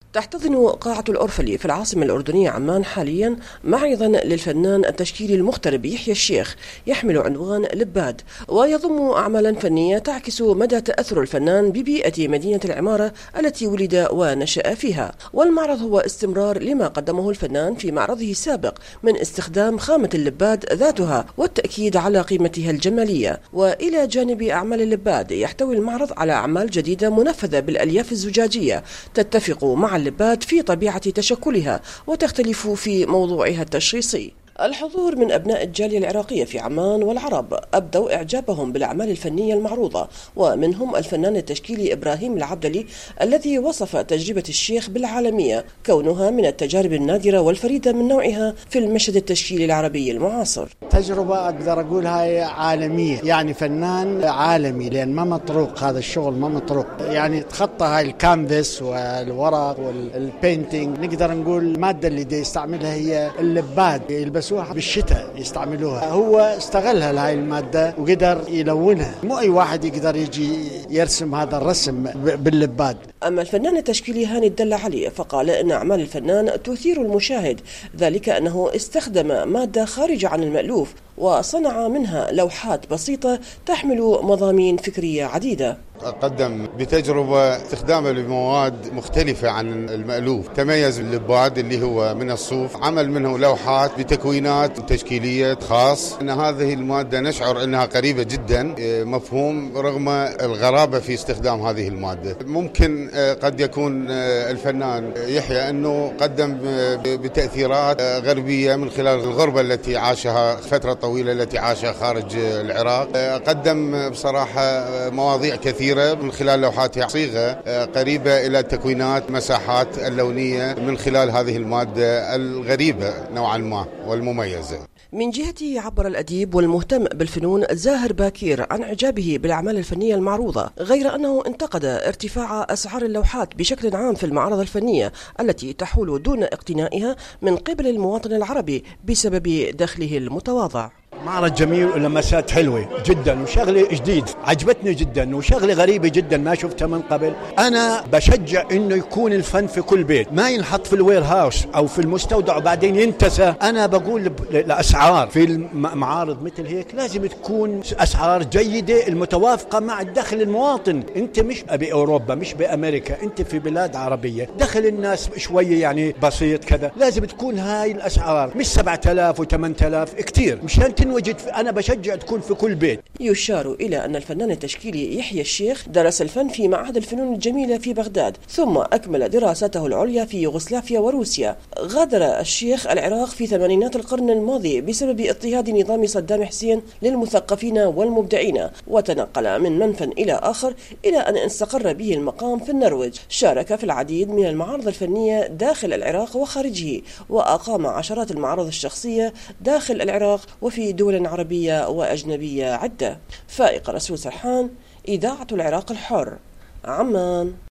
تحتضن قاعة الأورفلي في العاصمة الأردنية عمان حاليا معرضا للفنان التشكيلي المغترب يحيى الشيخ يحمل عنوان لباد، ويضم أعمالا فنية تعكس مدى تأثر الفنان ببيئة مدينة العمارة التي ولد ونشأ فيها. والمعرض هو استمرار لما قدمه الفنان في معرضه السابق من استخدام خامة اللباد ذاتها والتأكيد على قيمتها الجمالية. وإلى جانب أعمال اللباد يحتوي المعرض على أعمال جديدة منفذة بالألياف الزجاجية تتفق مع اللباد في طبيعة تشكلها وتختلف في موضوعها التشخيصي. الحضور من أبناء الجالية العراقية في عمان والعرب أبدوا إعجابهم بالأعمال الفنية المعروضة، ومنهم الفنان التشكيلي إبراهيم العبدلي الذي وصف تجربة الشيخ بالعالمية كونها من التجارب النادرة والفريدة من نوعها في المشهد التشكيلي العربي المعاصر. تجربة أقدر أقول هاي عالمية، يعني فنان عالمي، لأن ما مطروق هذا الشغل، ما مطروق يعني تخطى هاي الكانفاس والورق والبينتينج. نقدر نقول المادة اللي دي يستعملها هي اللباد، يلبسوها بالشتاء يستعملوها. هو استغلها لهاي المادة وقدر يلونها، مو أي واحد يقدر يجي يرسم هذا الرسم باللباد. أما الفنان التشكيلي هاني الدلة علي فقال إن أعمال الفنان تثير المشاهد، ذلك أنه استخدم مادة خارجة عن المألوف وصنع منها لوحات بسيطة تحمل مضامين فكرية عديدة. قدم بتجربة استخدامه لمواد مختلفة عن المألوف. تميز اللباد اللي هو من الصوف، عمل منه لوحات بتكوينات تشكيلية خاص. أن هذه المادة نشعر أنها قريبة جدا مفهوم رغم الغرابة في استخدام هذه المادة. ممكن قد يكون الفنان يحيى أنه قدم بتأثيرات غربية من خلال الغربة التي عاشها فترة طويلة التي عاشها خارج العراق. قدم بصراحة مواضيع كثيرة من خلال لوحاتها، صيغة قريبة إلى التكوينات، مساحات اللونية من خلال هذه المادة الغريبة نوعا ما والمميزة. من جهته عبر الأديب والمهتم بالفنون زاهر باكير عن إعجابه بالأعمال الفنية المعروضة، غير أنه انتقد ارتفاع أسعار اللوحات بشكل عام في المعارض الفنية التي تحول دون اقتنائها من قبل المواطن العربي بسبب دخله المتواضع. معرض جميل ولمسات حلوة جدا وشغلة جديد عجبتني جدا وشغلة غريبة جدا ما شفتها من قبل. أنا بشجع إنه يكون الفن في كل بيت، ما ينحط في الوير هاوس أو في المستودع وبعدين ينتسى. أنا بقول الأسعار في المعارض مثل هيك لازم تكون أسعار جيدة المتوافقة مع دخل المواطن. أنت مش بأوروبا، مش بأمريكا، أنت في بلاد عربية دخل الناس شوية يعني بسيط كذا. لازم تكون هاي الأسعار مش 7000 و8000 كتير مشان تنوجد. أنا بشجع تكون في كل بيت. يشار إلى أن الفنان التشكيلي يحيى الشيخ درس الفن في معهد الفنون الجميلة في بغداد، ثم أكمل دراسته العليا في يوغوسلافيا وروسيا. غادر الشيخ العراق في ثمانينات القرن الماضي بسبب اضطهاد نظام صدام حسين للمثقفين والمبدعين، وتنقل من منفى إلى آخر إلى أن استقر به المقام في النرويج. شارك في العديد من المعارض الفنية داخل العراق وخارجه، وأقام عشرات المعارض الشخصية داخل العراق وفي دول عربية وأجنبية عدة. فائق رسول سرحان، إذاعة العراق الحر، عمان.